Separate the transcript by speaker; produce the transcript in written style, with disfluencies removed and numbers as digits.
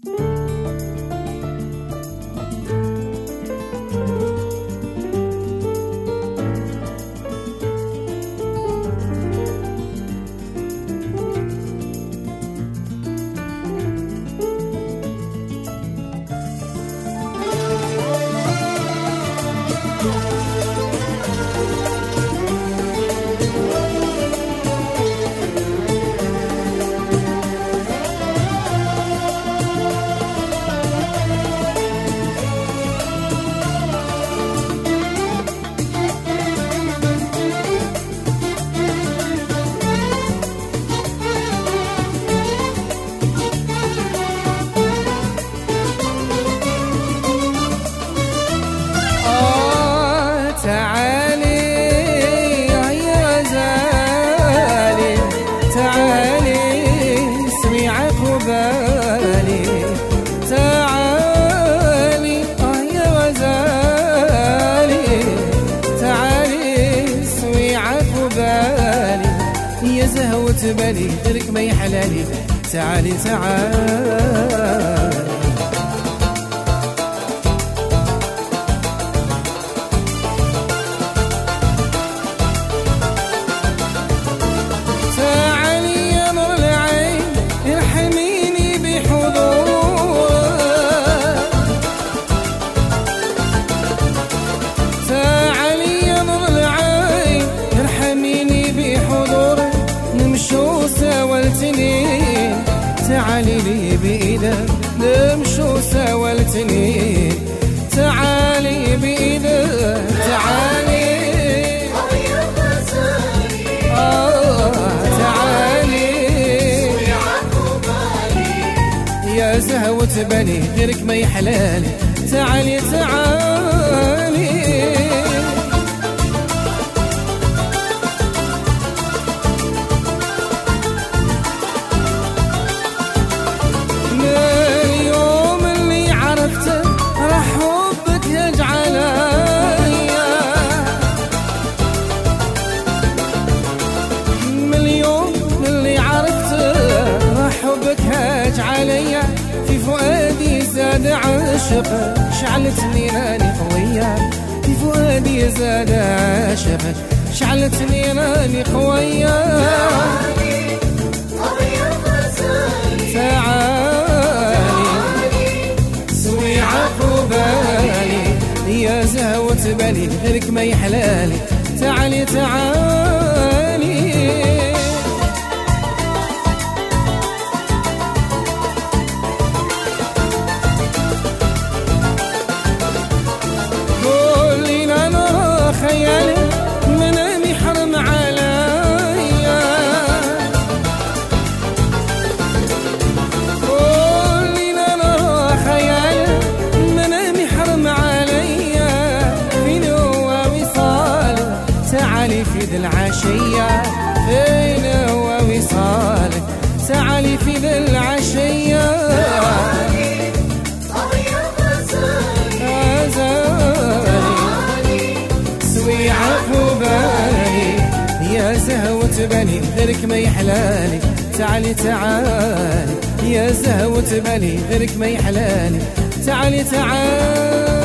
Speaker 1: يا زهوة بالي درك ما يحلالي، تعالي تعالي تعالي يا نور العين ارحميني بحضور، تعالي يا نور العين ارحميني بحضور، نمشو سوا التنين تعالي لي بإيدك، نمشو سوا التنين تعالي بإيدك، تعالي تعالي يا زهوة بالي غيرك ما يحلالي، تعالي تعالي عليا في فؤادي زاد عاشقك، شعلتني راني قوية في فؤادي زاد عاشقك، شعلتني راني قوية تعالي سوي عقبالي يا زهوة بالي غيرك ما يحلالي، تعالي تعالي خيالي منامي حرم عليا، قولي انا خيالي منامي حرم عليا، فين هو وصالك تعالي في ذي العشية، فين هو وصالك تعالي في ذي العشية يا زهوة بالي غيرك ما يحلالي، تعالي تعالي يا زهوة بالي غيرك ما يحلالي، تعالي تعالي